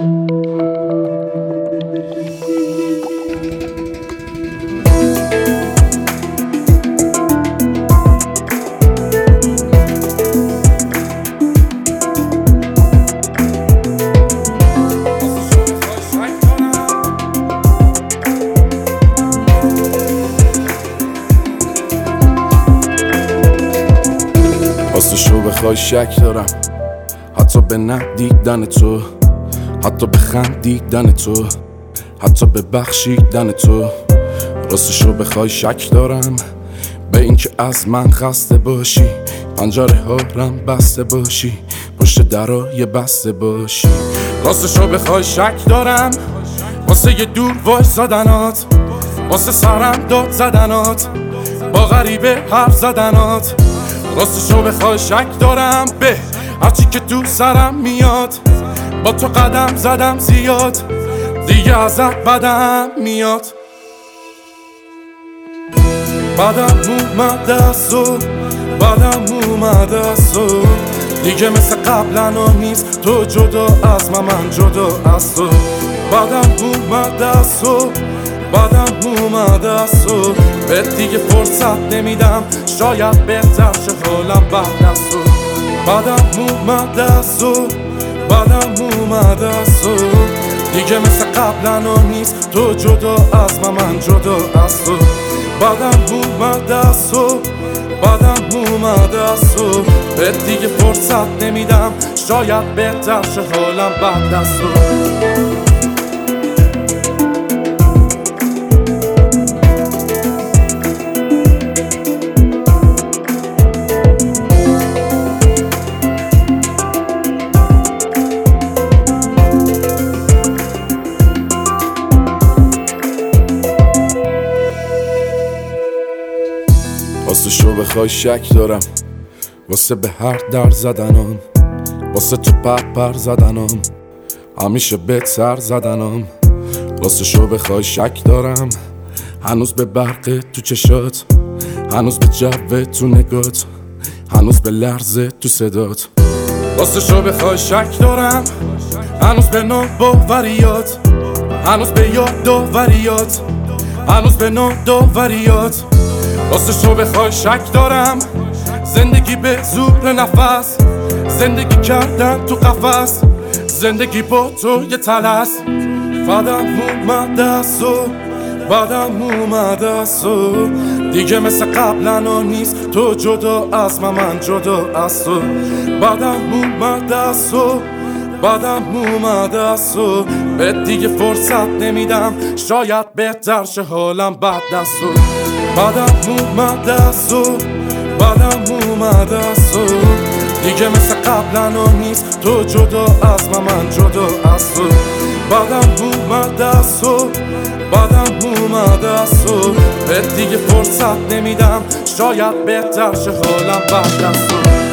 راستشو بخوای شک دارم، حتی به ندیدن تو، حتی به خندیدن تو، حتی به بخشیدن تو. راستشو بخوای شک دارم به اینکه از من خسته باشی، پنجره ها رم بسته باشی، پشت درای بسته باشی. راستشو بخوای شک دارم واسه یه دور وایسادنات، واسه سرم داد زدنات، با غریبه حرف زدنات. راستشو بخوای شک دارم به هرچی که تو سرم میاد، با تو قدم زدم زیاد، دیگه ازت بدم میاد. بدم اومده از تو، بدم اومده از تو، دیگه مثل قبلا نیست تو جدا از من جدا از تو. بدم اومده از تو، بدم اومده از تو، به دیگه فرصت نمیدم، شاید بهتر شه حالم بعد از تو. بدم اومده از تو، بدم اومده از تو، دیگه مثل قبلا نیست تو جدا از من جدا از تو. بدم اومده از تو، بدم اومده از تو، به دیگه فرصت نمیدم، شاید بهتر شه حالم بعد از تو. راستشو بخوای شک دارم واسه به هر در زدنم، واسه تو پر زدنم، همیشه بهت سر زدنم. راستشو بخوای شک دارم هنوز به برق تو چشات، هنوز به جو تو نگات، هنوز به لرزه تو صدات. راستشو بخوای شک دارم هنوز به ناباوریات، هنوز به یادآوریات، هنوز به ناداوریات. راستشو بخوای شک دارم زندگی به زور نفس، زندگی کردن تو قفس، زندگی با تو یه طلس. بدم اومده از تو، بدم اومده از تو، دیگه مثل قبلا نیست تو جدا از من جدا از تو. بدم اومده از تو، بدم اومده از تو، به دیگه فرصت نمیدم، شاید بهتر شه حالم بعد از تو. بدم اومده از تو، بدم اومده از تو، دیگه مثل قبلا نیست تو جدا از من جدا از تو. بدم اومده از تو، بدم اومده از تو، به دیگه فرصت نمیدم، شاید بهتر شه حالم بعد از تو.